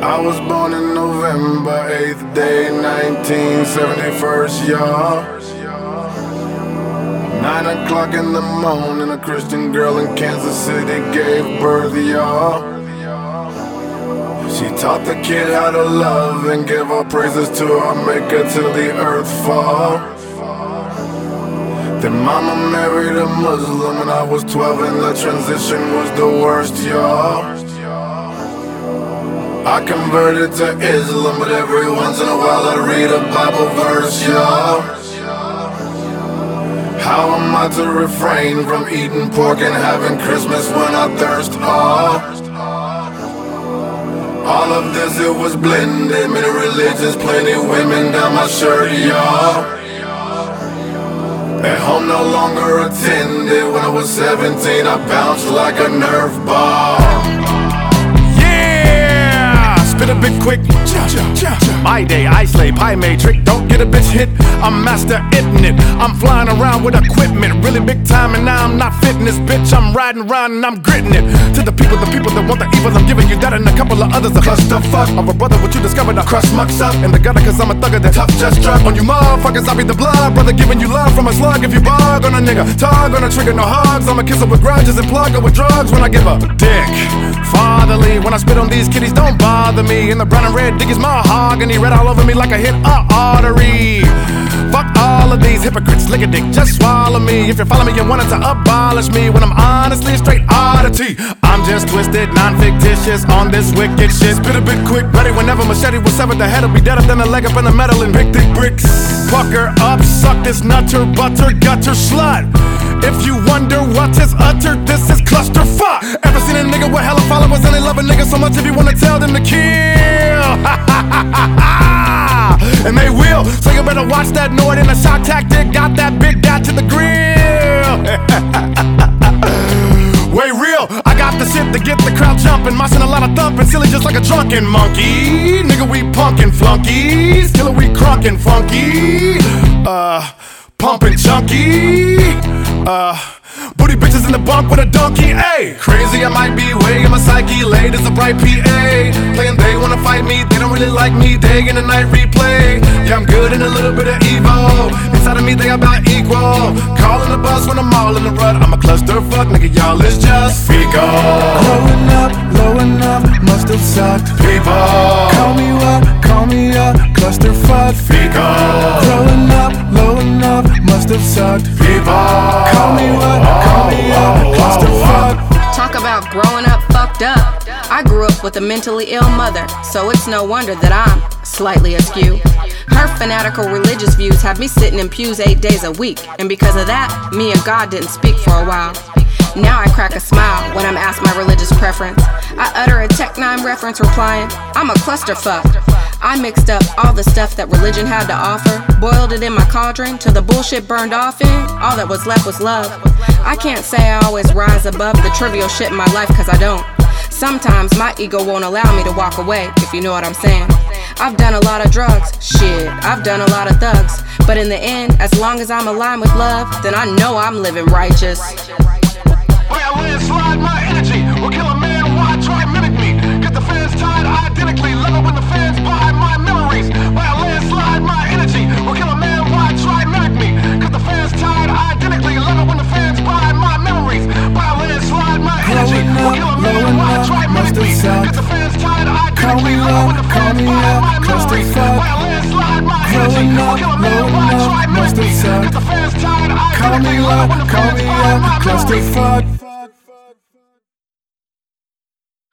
I was born in November 8th day, 1971, y'all. 9 o'clock in the morning, a Christian girl in Kansas City gave birth, y'all. She taught the kid how to love and give all praises to our Maker till the earth fall. Then mama married a Muslim and I was 12 and the transition was the worst, y'all. I converted to Islam, but every once in a while I read a Bible verse, y'all. How am I to refrain from eating pork and having Christmas when I thirst? All of this, it was blended. Many religions, plenty women down my shirt, y'all. At home no longer attended. When I was 17, I bounced like a Nerf ball. Spit a bit quick, my day, I slay, pie made trick, don't get a bitch hit, I'm master hitting it, I'm flying around with equipment, really big time and now I'm not fitting this bitch, I'm riding around and I'm gritting it, to the people that want the evil, I'm giving you that and a couple of others, a clusterfuck of a brother, what you discovered, I crush mucks up in the gutter cause I'm a thugger, that tough just struck on you motherfuckers, I'll be the blood, brother giving you love from a slug, if you bug on a nigga, tug on a trigger, no hugs, I'ma kiss her with grudges and plug her with drugs when I give her dick, fatherly, when I spit on these kitties, don't bother me. And the brown and red dick is mahogany, red all over me like I hit a artery. Fuck all of these hypocrites, lick a dick, just swallow me. If you follow me, you wanted to abolish me when I'm honestly a straight oddity. I'm just twisted, non-fictitious on this wicked shit. Spit a bit quick, ready whenever machete was severed. The head'll be deader than a leg up in the metal and big thick bricks. Pucker up, suck this nutter, butter, gutter, slut. If you wonder what is uttered, this is clusterfuck. Ever seen a nigga with hella followers and they love a nigga so much if you wanna tell them to kill? And they will, so you better watch that Nord in a shock tactic. Got that big guy to the grill. Way real, I got the shit to get the crowd jumping, moshing a lot of thumping, silly just like a drunken monkey. Nigga, we punkin' flunkies, killer we crunkin' funky. Pumpin' chunky. Booty bitches in the bunk with a donkey, ayy. Crazy I might be, way in my psyche, late as a bright PA. Playing they wanna fight me, they don't really like me, day and a night replay. Yeah, I'm good and a little bit of evil. Inside of me they about equal. Calling the bus when I'm all in the rut. I'm a clusterfuck, nigga, y'all is just fecal. Growing up, low enough, must have sucked. People, Call me up, clusterfuck. fecal. Growing up, low enough, must have sucked. People, Call me up, clusterfuck. Talk about growing up fucked up. I grew up with a mentally ill mother, so it's no wonder that I'm slightly askew. Her fanatical religious views have me sitting in pews 8 days a week, and because of that, me and God didn't speak for a while. Now I crack a smile when I'm asked my religious preference. I utter a Tech 9 reference replying, I'm a clusterfuck. I mixed up all the stuff that religion had to offer, boiled it in my cauldron till the bullshit burned off in. All that was left was love. I can't say I always rise above the trivial shit in my life cause I don't. Sometimes my ego won't allow me to walk away, if you know what I'm saying. I've done a lot of drugs, shit, I've done a lot of thugs. But in the end, as long as I'm aligned with love, then I know I'm living righteous. Why I landslide my energy, will kill a man, why try mimic me? Get the fans tied identically, love it when the fans buy my memories. Why I landslide my energy, will kill a man, why try mimic me? Get the fans tied identically, love it when the fans buy my memories. Why I landslide my energy, will kill a man, why try mimic me? Get the fans tied identically, love it when the fans buy my memories. Why I landslide my energy, will kill a man, why try mimic me? Get the fans tied identically, love it when the fans buy my memories. Clusterfuck.